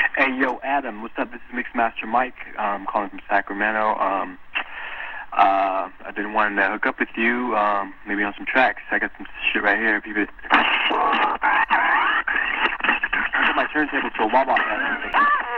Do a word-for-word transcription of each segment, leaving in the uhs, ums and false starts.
Hey, yo, Adam, what's up? This is Mixmaster Mike. Um, calling from Sacramento. Um, uh, I've been wanting to hook up with you, um, maybe on some tracks. I got some shit right here. If you could... I got my turntable to a wah-wah pad.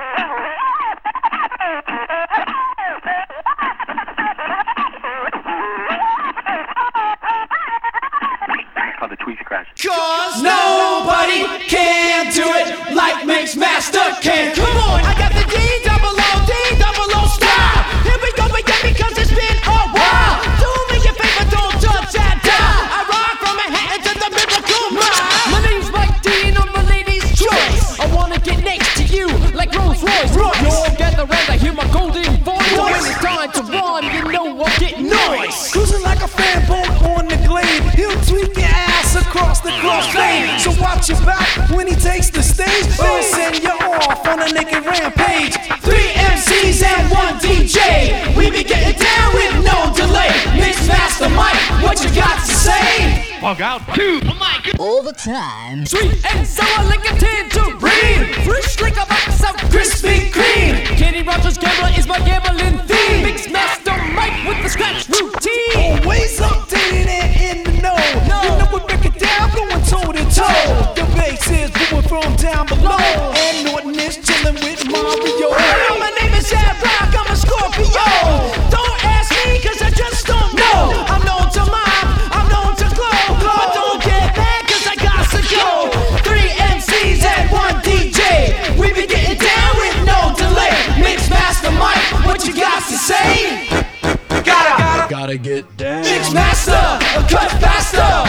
It's called the Tweak Scratch. Cause nobody can do it like Mixmaster can. Come on, I got the D double O, D double O style. Here we go again because it's been a while. Do me a favor, don't touch that dial. I rock from Manhattan to the Miracle Mile. My name's Mike D and I'm a lady's choice. I wanna get next to you like Rolls Royce. You all gather round, I hear my golden voice. So when it's time to rhyme, you know I'll get noise. Cruising like a fan boat on the glade. He'll tweak your ass across the crossfade. So watch your back when he takes the stage. Or send you off on a naked rampage. Three M Cs and one D J. We be getting down with no delay. Mixmaster Mike, what you got to say? Bug out two. All the time. Sweet and sour like a tangerine. Fresh like a box of Krispy Kreme. Kenny Rogers Gambler is my gambling theme. Mixmaster Mike with the scratch routine. Always updated and in the know. No. You know we break it down, going toe to toe. The bass is moving from down below. And Norton is chilling with Mario. Hello, my name is Ad Rock, I'm a Scorpio. Don't ask me cause I just don't know. I'm known to mime, I'm known to glow. But don't get mad cause I got to go. Three M Cs and one D J. We be getting down with no delay. Mixmaster Mike, what you got to say? Gotta, Gotta get down. Mixmaster, a cut faster.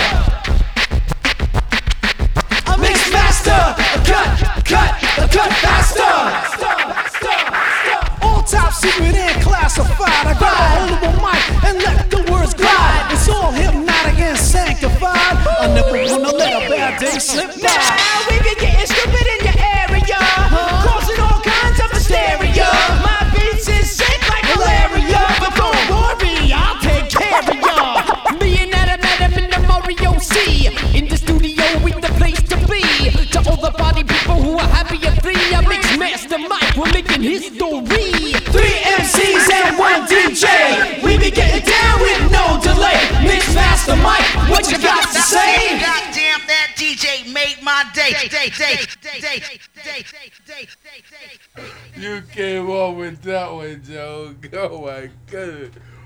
A Mixmaster, a cut, cut, a cut faster. All top secret and classified. I got a hold of a mic and let the words glide. It's all hypnotic and sanctified. I never wanna let a bad day slip by. Now we be getting stupid in your area, causing all kinds of hysteria. My beats is sick like malaria, but don't worry, I'll take care of ya. Me and Adam, Adam in the Mario C, in the studio with the place to be. To all the party people who are happy and free, I Mixmaster Mike, we're making history. Three M Cs and one D J, we be getting down with no delay. Mixmaster Mike, what you got to say? Goddamn, that D J made my day. Day, day, day, day, day, day, day, day, day. You came on with that one, Joe. Oh my goodness.